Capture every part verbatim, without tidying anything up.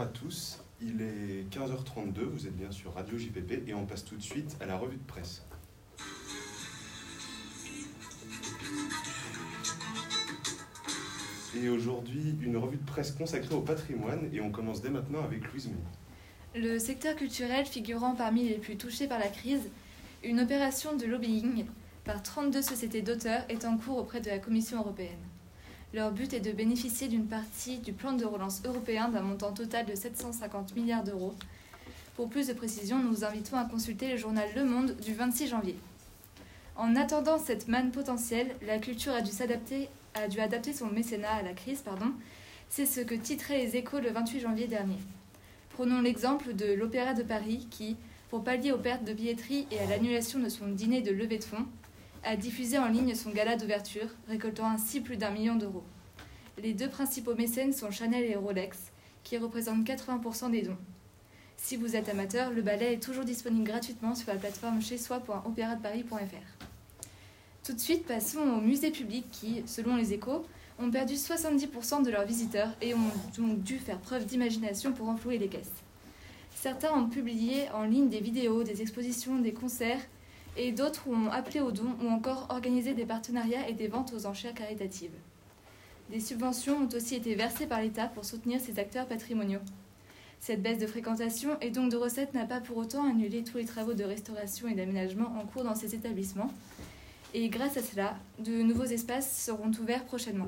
à tous, il est quinze heures trente-deux, vous êtes bien sur Radio J P P et on passe tout de suite à la revue de presse. Et aujourd'hui, une revue de presse consacrée au patrimoine et on commence dès maintenant avec Louise Meunier. Le secteur culturel figurant parmi les plus touchés par la crise, une opération de lobbying par trente-deux sociétés d'auteurs est en cours auprès de la Commission européenne. Leur but est de bénéficier d'une partie du plan de relance européen d'un montant total de sept cent cinquante milliards d'euros. Pour plus de précision, nous vous invitons à consulter le journal Le Monde du vingt-six janvier. En attendant cette manne potentielle, la culture a dû s'adapter, a dû adapter son mécénat à la crise, pardon. C'est ce que titraient les Échos le vingt-huit janvier dernier. Prenons l'exemple de l'Opéra de Paris qui, pour pallier aux pertes de billetterie et à l'annulation de son dîner de levée de fonds, a diffusé en ligne son gala d'ouverture, récoltant ainsi plus d'un million d'euros. Les deux principaux mécènes sont Chanel et Rolex, qui représentent quatre-vingts pour cent des dons. Si vous êtes amateur, le ballet est toujours disponible gratuitement sur la plateforme chez soi point opéra de paris point f r. Tout de suite, passons aux musées publics qui, selon les Échos, ont perdu soixante-dix pour cent de leurs visiteurs et ont donc dû faire preuve d'imagination pour enflouer les caisses. Certains ont publié en ligne des vidéos, des expositions, des concerts, et d'autres ont appelé aux dons ou encore organisé des partenariats et des ventes aux enchères caritatives. Des subventions ont aussi été versées par l'État pour soutenir ces acteurs patrimoniaux. Cette baisse de fréquentation et donc de recettes n'a pas pour autant annulé tous les travaux de restauration et d'aménagement en cours dans ces établissements. Et grâce à cela, de nouveaux espaces seront ouverts prochainement.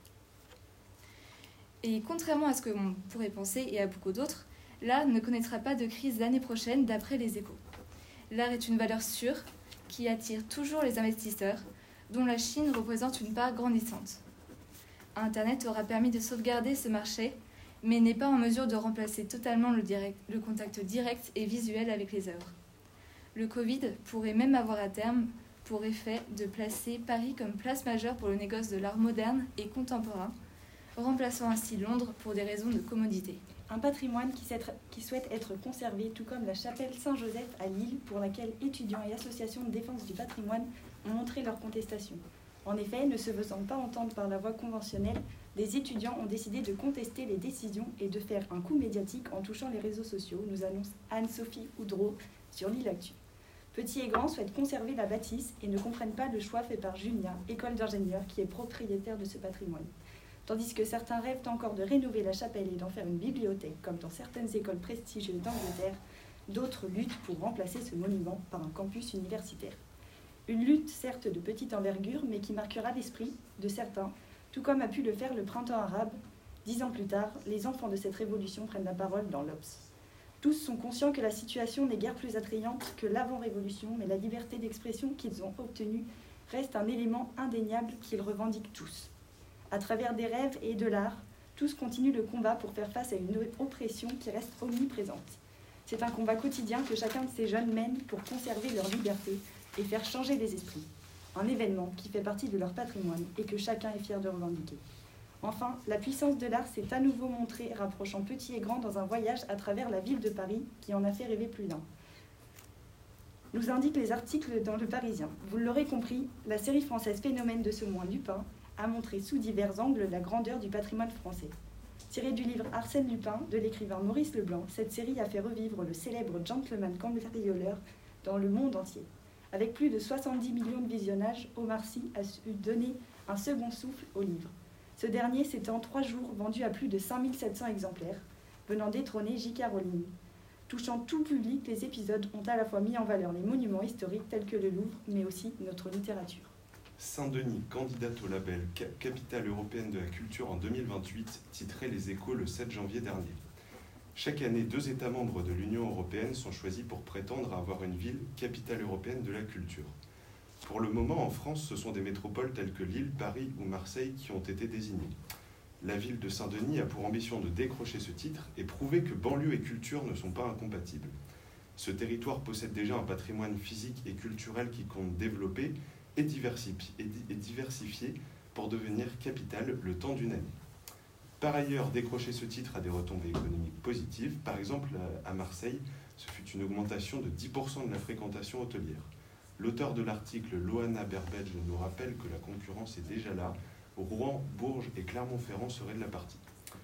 Et contrairement à ce que l'on pourrait penser et à beaucoup d'autres, l'art ne connaîtra pas de crise l'année prochaine d'après les Échos. L'art est une valeur sûre qui attire toujours les investisseurs, dont la Chine représente une part grandissante. Internet aura permis de sauvegarder ce marché, mais n'est pas en mesure de remplacer totalement le, direct, le contact direct et visuel avec les œuvres. Le Covid pourrait même avoir à terme pour effet de placer Paris comme place majeure pour le négoce de l'art moderne et contemporain, remplaçant ainsi Londres pour des raisons de commodité. Un patrimoine qui souhaite être conservé, tout comme la chapelle Saint-Joseph à Lille, pour laquelle étudiants et associations de défense du patrimoine ont montré leur contestation. En effet, ne se faisant pas entendre par la voie conventionnelle, des étudiants ont décidé de contester les décisions et de faire un coup médiatique en touchant les réseaux sociaux, nous annonce Anne-Sophie Oudreau sur Lille Actu. Petits et grands souhaitent conserver la bâtisse et ne comprennent pas le choix fait par Junia, école d'ingénieurs, qui est propriétaire de ce patrimoine. Tandis que certains rêvent encore de rénover la chapelle et d'en faire une bibliothèque, comme dans certaines écoles prestigieuses d'Angleterre, d'autres luttent pour remplacer ce monument par un campus universitaire. Une lutte certes de petite envergure, mais qui marquera l'esprit de certains, tout comme a pu le faire le printemps arabe. Dix ans plus tard, les enfants de cette révolution prennent la parole dans l'Obs. Tous sont conscients que la situation n'est guère plus attrayante que l'avant-révolution, mais la liberté d'expression qu'ils ont obtenue reste un élément indéniable qu'ils revendiquent tous. À travers des rêves et de l'art, tous continuent le combat pour faire face à une oppression qui reste omniprésente. C'est un combat quotidien que chacun de ces jeunes mène pour conserver leur liberté et faire changer les esprits. Un événement qui fait partie de leur patrimoine et que chacun est fier de revendiquer. Enfin, la puissance de l'art s'est à nouveau montrée, rapprochant petits et grands dans un voyage à travers la ville de Paris qui en a fait rêver plus d'un. Nous indiquent les articles dans Le Parisien. Vous l'aurez compris, la série française Phénomène de ce mois Lupin a montré sous divers angles la grandeur du patrimoine français. Tirée du livre Arsène Lupin de l'écrivain Maurice Leblanc, cette série a fait revivre le célèbre gentleman cambrioleur dans le monde entier. Avec plus de soixante-dix millions de visionnages, Omar Sy a su donner un second souffle au livre. Ce dernier s'est en trois jours vendu à plus de cinq mille sept cents exemplaires, venant détrôner J K Rowling. Touchant tout public, les épisodes ont à la fois mis en valeur les monuments historiques tels que le Louvre, mais aussi notre littérature. Saint-Denis, candidate au label Capitale européenne de la culture en deux mille vingt-huit, titrait Les Échos le sept janvier dernier. Chaque année, deux États membres de l'Union européenne sont choisis pour prétendre à avoir une ville capitale européenne de la culture. Pour le moment, en France, ce sont des métropoles telles que Lille, Paris ou Marseille qui ont été désignées. La ville de Saint-Denis a pour ambition de décrocher ce titre et prouver que banlieue et culture ne sont pas incompatibles. Ce territoire possède déjà un patrimoine physique et culturel qui compte développer et diversifier pour devenir capitale le temps d'une année. Par ailleurs, décrocher ce titre a des retombées économiques positives. Par exemple, à Marseille, ce fut une augmentation de dix pour cent de la fréquentation hôtelière. L'auteur de l'article, Loana Berbedge, nous rappelle que la concurrence est déjà là. Rouen, Bourges et Clermont-Ferrand seraient de la partie.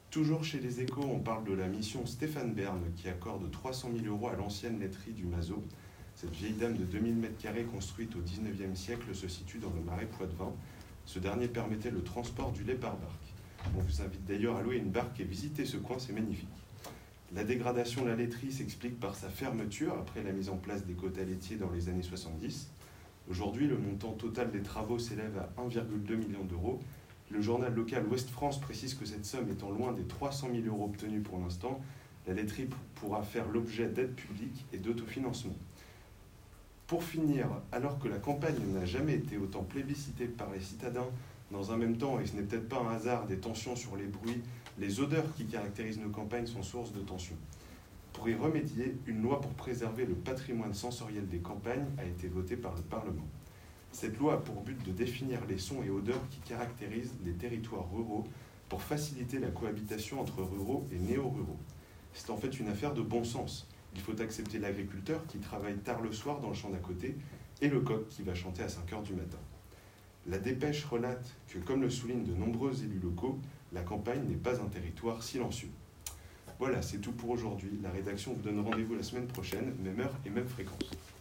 Toujours chez les Échos, on parle de la mission Stéphane Bern qui accorde trois cent mille euros à l'ancienne laiterie du Mazo. Cette vieille dame de deux mille mètres carrés construite au dix-neuvième siècle se situe dans le Marais Poitevin. Ce dernier permettait le transport du lait par barque. On vous invite d'ailleurs à louer une barque et visiter ce coin, c'est magnifique. La dégradation de la laiterie s'explique par sa fermeture après la mise en place des quotas laitiers dans les années soixante-dix. Aujourd'hui, le montant total des travaux s'élève à un virgule deux million d'euros. Le journal local Ouest France précise que cette somme étant loin des trois cent mille euros obtenus pour l'instant, la laiterie pourra faire l'objet d'aides publiques et d'autofinancement. Pour finir, alors que la campagne n'a jamais été autant plébiscitée par les citadins, dans un même temps, et ce n'est peut-être pas un hasard, des tensions sur les bruits, les odeurs qui caractérisent nos campagnes sont source de tensions. Pour y remédier, une loi pour préserver le patrimoine sensoriel des campagnes a été votée par le Parlement. Cette loi a pour but de définir les sons et odeurs qui caractérisent les territoires ruraux pour faciliter la cohabitation entre ruraux et néo-ruraux. C'est en fait une affaire de bon sens. Il faut accepter l'agriculteur qui travaille tard le soir dans le champ d'à côté et le coq qui va chanter à cinq heures du matin. La dépêche relate que, comme le soulignent de nombreux élus locaux, la campagne n'est pas un territoire silencieux. Voilà, c'est tout pour aujourd'hui. La rédaction vous donne rendez-vous la semaine prochaine, même heure et même fréquence.